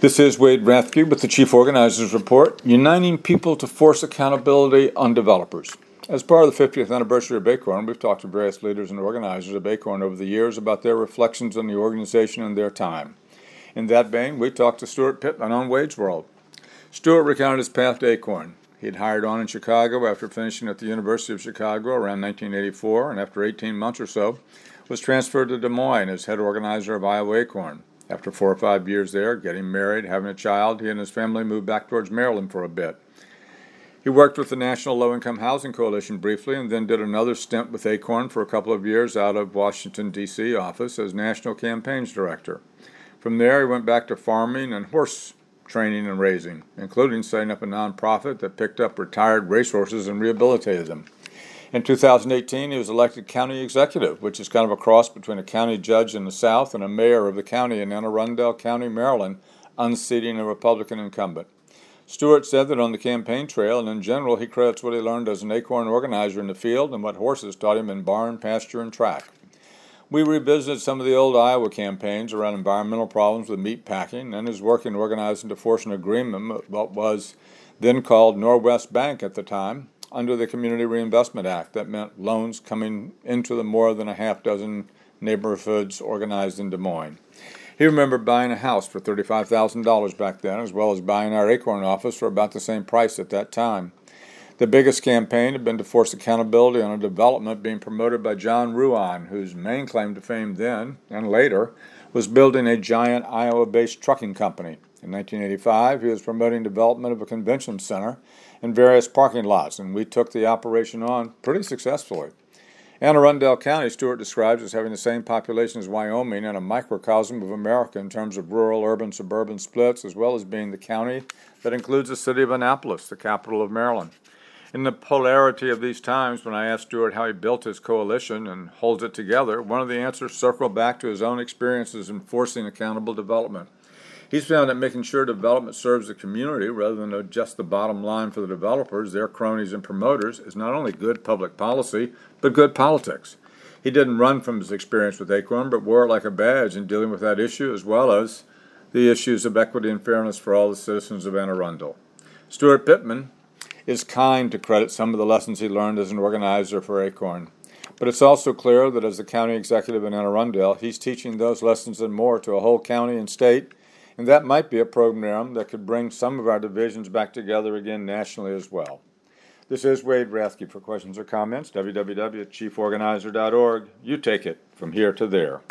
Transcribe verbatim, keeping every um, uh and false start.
This is Wade Rathke with the Chief Organizers Report, uniting people to force accountability on developers. As part of the fiftieth anniversary of Acorn, we've talked to various leaders and organizers of Acorn over the years about their reflections on the organization and their time. In that vein, we talked to Stuart Pittman on Wade's World. Stuart recounted his path to Acorn. He had hired on in Chicago after finishing at the University of Chicago around nineteen eighty-four, and after eighteen months or so, was transferred to Des Moines as head organizer of Iowa Acorn. After four or five years there, getting married, having a child, he and his family moved back towards Maryland for a bit. He worked with the National Low-Income Housing Coalition briefly and then did another stint with Acorn for a couple of years out of Washington, D C office as National Campaigns Director. From there, he went back to farming and horse training and raising, including setting up a nonprofit that picked up retired racehorses and rehabilitated them. In two thousand eighteen, he was elected county executive, which is kind of a cross between a county judge in the South and a mayor of the county in Anne Arundel County, Maryland, unseating a Republican incumbent. Stuart said that on the campaign trail and in general, he credits what he learned as an Acorn organizer in the field and what horses taught him in barn, pasture, and track. We revisited some of the old Iowa campaigns around environmental problems with meat packing and his work in organizing to force an agreement with what was then called Norwest Bank at the time, under the Community Reinvestment Act that meant loans coming into the more than a half dozen neighborhoods organized in Des Moines. He remembered buying a house for thirty-five thousand dollars back then, as well as buying our Acorn office for about the same price at that time. The biggest campaign had been to force accountability on a development being promoted by John Ruan, whose main claim to fame then and later was building a giant Iowa-based trucking company. In nineteen eighty-five, he was promoting development of a convention center and various parking lots, and we took the operation on pretty successfully. Anne Arundel County, Stuart describes as having the same population as Wyoming and a microcosm of America in terms of rural, urban, suburban splits, as well as being the county that includes the city of Annapolis, the capital of Maryland. In the polarity of these times, when I asked Stuart how he built his coalition and holds it together, one of the answers circled back to his own experiences in forcing accountable development. He's found that making sure development serves the community rather than just the bottom line for the developers, their cronies, and promoters is not only good public policy, but good politics. He didn't run from his experience with Acorn, but wore it like a badge in dealing with that issue as well as the issues of equity and fairness for all the citizens of Anne Arundel. Stuart Pittman is kind to credit some of the lessons he learned as an organizer for Acorn. But it's also clear that as the county executive in Anne Arundel, he's teaching those lessons and more to a whole county and state, and that might be a program that could bring some of our divisions back together again nationally as well. This is Wade Rathke. For questions or comments, w w w dot chief organizer dot org. You take it from here to there.